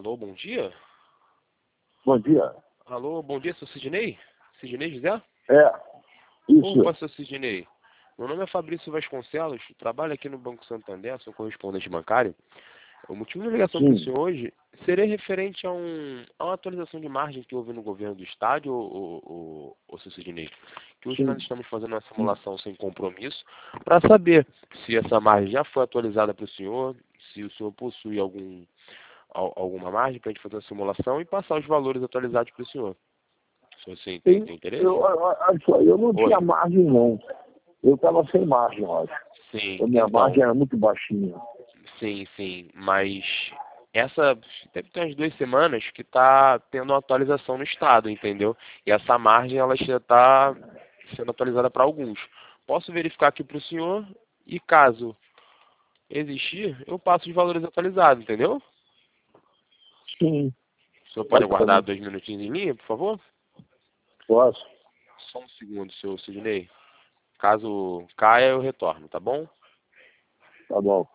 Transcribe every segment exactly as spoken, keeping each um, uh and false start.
Alô, bom dia? Bom dia. Alô, bom dia, seu Sidney? Sidney José? É, isso. Opa, seu Sidney. Meu nome é Fabrício Vasconcelos, trabalho aqui no Banco Santander, sou correspondente bancário. O motivo da ligação para o Sim. senhor hoje seria referente a, um, a uma atualização de margem que houve no governo do estado, o, o, seu Sidney, que hoje nós Sim. estamos fazendo uma simulação sem compromisso para saber se essa margem já foi atualizada para o senhor, se o senhor possui algum, al- alguma margem para a gente fazer a simulação e passar os valores atualizados para o senhor. O senhor sim, tem, Tem, tem interesse? eu, olha só, eu não Oi. tinha margem, não. Eu estava sem margem, eu acho. Sim, A minha então, margem era muito baixinha. sim, sim, mas essa deve ter umas duas semanas que está tendo uma atualização no estado, entendeu? E essa margem ela já está sendo atualizada para alguns. Posso verificar aqui para o senhor e caso existir, eu passo os valores atualizados, entendeu? Sim. O senhor pode Pode aguardar fazer. dois minutinhos em linha, por favor? Posso? Só um segundo, seu Sidney. Caso caia, eu retorno, tá bom? Tá bom.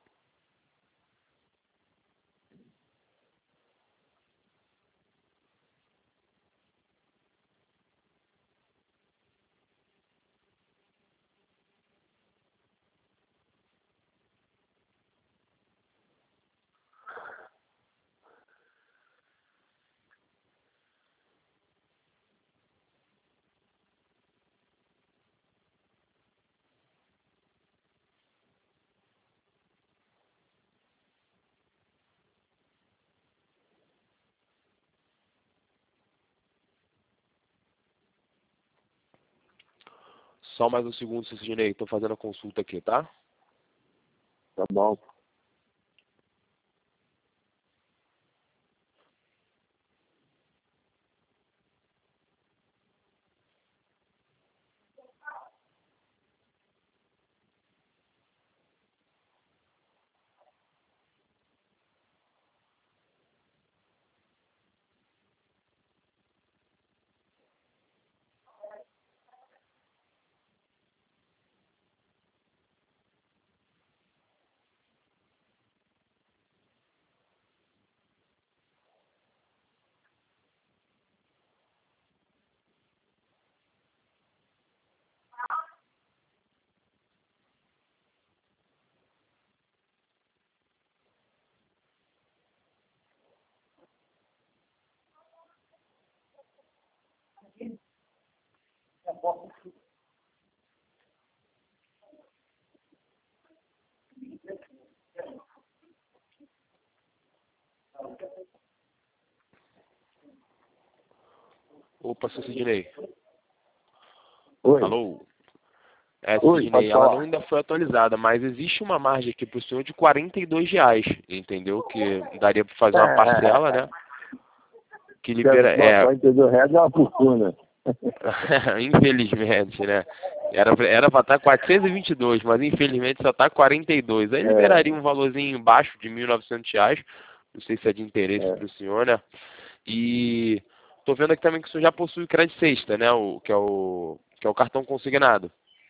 Só mais um segundo, seu Sidney. Estou fazendo a consulta aqui, tá? Tá bom. Opa, seu Sidney. Oi. Alô? É, Oi, Sidney, pode ela não falar. ainda foi atualizada, mas existe uma margem aqui para o senhor de quarenta e dois reais, entendeu? Que daria para fazer uma parcela, né? Que libera, é, quarenta e dois reais é uma fortuna. infelizmente, né? Era, era para estar quatrocentos e vinte e dois, mas infelizmente só está quarenta e dois. Aí liberaria É, um valorzinho baixo de mil e novecentos reais, não sei se é de interesse é. para o senhor, né? E tô vendo aqui também que o senhor já possui o Crédito Sexta, né? O, que, é o, que é o cartão consignado.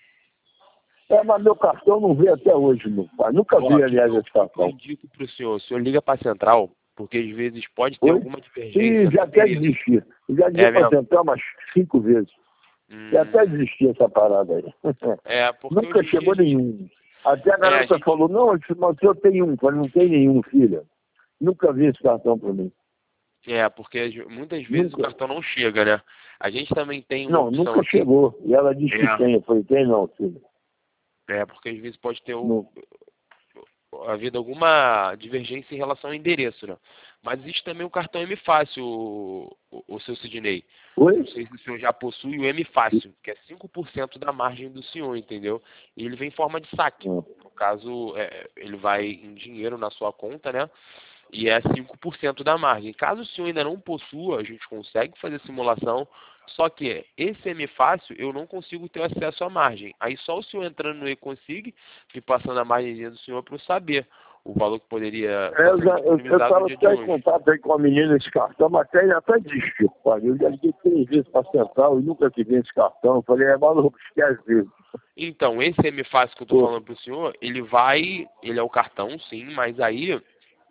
É, mas meu cartão não veio até hoje, meu pai. Nunca Ó, vi, o que, que aliás, eu, esse o que que eu cartão. indico para o senhor? O senhor liga para a central, porque às vezes pode ter Oi? alguma E divergência no já até endereço. desisti. Já disse É para mesmo? tentar umas cinco vezes. Já até Hum, desisti essa parada aí. é, porque Nunca hoje em dia a chegou gente, nenhum. Até a é, a garota gente. falou, não, mas o senhor tem um. Eu falei, não tem nenhum, filha. Nunca vi esse cartão para mim. É, porque as- muitas vezes o Nunca. cartão não chega, né? A gente também tem uma Não, opção nunca aqui. chegou. E ela disse que É, tem. Eu falei, tem não, filha. é, porque às vezes pode ter o, Não. havido alguma divergência em relação ao endereço, né? Mas existe também o cartão M Fácil, o, o, o seu Sidney. Não Oi? sei se o senhor já possui o M Fácil, que é cinco por cento da margem do senhor, entendeu? E ele vem em forma de saque. Não. No caso, é, ele vai em dinheiro na sua conta, né? E é cinco por cento da margem. Caso o senhor ainda não possua, a gente consegue fazer simulação, só que esse M Fácil eu não consigo ter acesso à margem. Aí só o senhor entrando no e-consig, me passando a margem do senhor para eu saber o valor que poderia É, estar eu sendo já- eu disponibilizado no estava dia de até em hoje. contato aí com a menina esse cartão, mas até, até desistiu. Pai. Eu já liguei três vezes para a central e nunca tive esse cartão. Eu falei, é maluco, esquece. Então, esse M Fácil que eu estou Pô, falando para o senhor, ele vai, ele é o cartão, sim, mas aí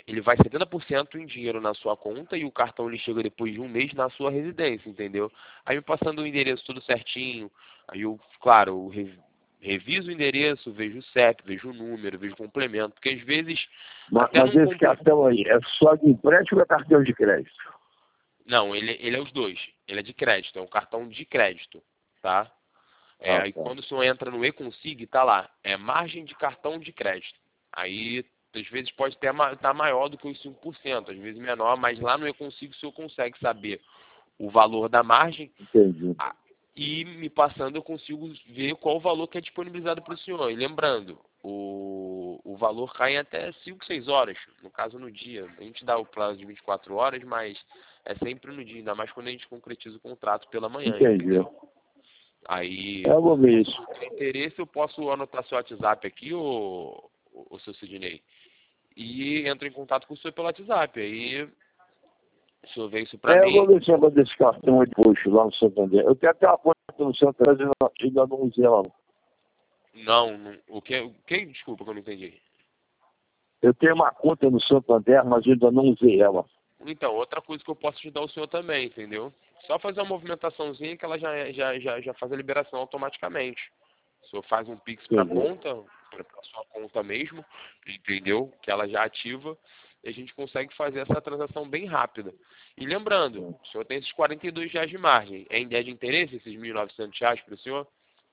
ele vai setenta por cento em dinheiro na sua conta e o cartão ele chega depois de um mês na sua residência, entendeu? Aí me passando o endereço tudo certinho, aí eu, claro, eu re- reviso o endereço, vejo o C E P, vejo o número, vejo o complemento, porque às vezes Mas, até mas num esse complemento... cartão aí é só de empréstimo ou é cartão de crédito? Não, ele, ele é os dois, ele é de crédito, é um cartão de crédito, tá? É, Ah, aí tá. quando o senhor entra no e-consig, tá lá, é margem de cartão de crédito. Aí, às vezes pode estar ma tá maior do que os cinco por cento, às vezes menor, mas lá no e-consig o senhor consegue saber o valor da margem Entendi. ah, e me passando eu consigo ver qual o valor que é disponibilizado para o senhor. E lembrando, o, o valor cai em até cinco, seis horas, no caso no dia. A gente dá o prazo de vinte e quatro horas, mas é sempre no dia, ainda mais quando a gente concretiza o contrato pela manhã, Entendi. entendeu? Aí, Eu vou ver isso. se tem interesse, eu posso anotar seu WhatsApp aqui, o, o seu Sidney, e entro em contato com o senhor pelo WhatsApp. Aí, o senhor vê isso pra É, eu vou mim. ver se eu vou desse cartão aí de roxo lá no Santander. Eu tenho até uma conta no Santander e ainda não usei ela. Não. Não, não o que, o que? Desculpa que eu não entendi. Eu tenho uma conta no Santander, mas ainda não usei ela. Então, outra coisa que eu posso ajudar o senhor também, entendeu? Só fazer uma movimentaçãozinha que ela já, já, já, já faz a liberação automaticamente. O senhor faz um Pix para a Entendi. conta, para a sua conta mesmo, entendeu? Que ela já ativa e a gente consegue fazer essa transação bem rápida. E lembrando, o senhor tem esses quarenta e dois reais de margem. É em ideia de interesse esses mil e novecentos reais para o senhor?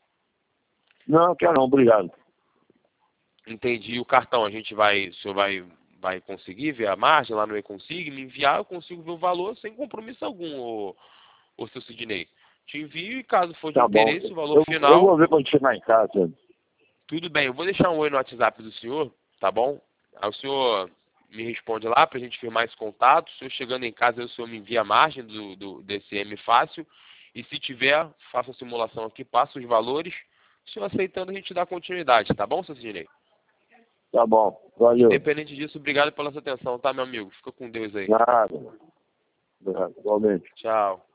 Não, quero não, obrigado. Entendi. O cartão, a gente vai, o senhor vai, vai conseguir ver a margem lá no e-consig, me enviar, eu consigo ver o valor sem compromisso algum, ô, ô seu Sidney. Te envio e caso for de Tá bom. interesse, o valor Eu, eu final, vou ver quando chegar em casa. tudo bem. Eu vou deixar um oi no WhatsApp do senhor, tá bom? Aí o senhor me responde lá pra gente firmar esse contato. O senhor chegando em casa, o senhor me envia a margem do, do, desse M fácil. E se tiver, faça a simulação aqui, passa os valores. O senhor aceitando, a gente dá continuidade, tá bom, seu Sidney? Tá bom. Valeu. Independente disso, obrigado pela sua atenção, tá, meu amigo? Fica com Deus aí. Nada. Obrigado. Igualmente. Tchau.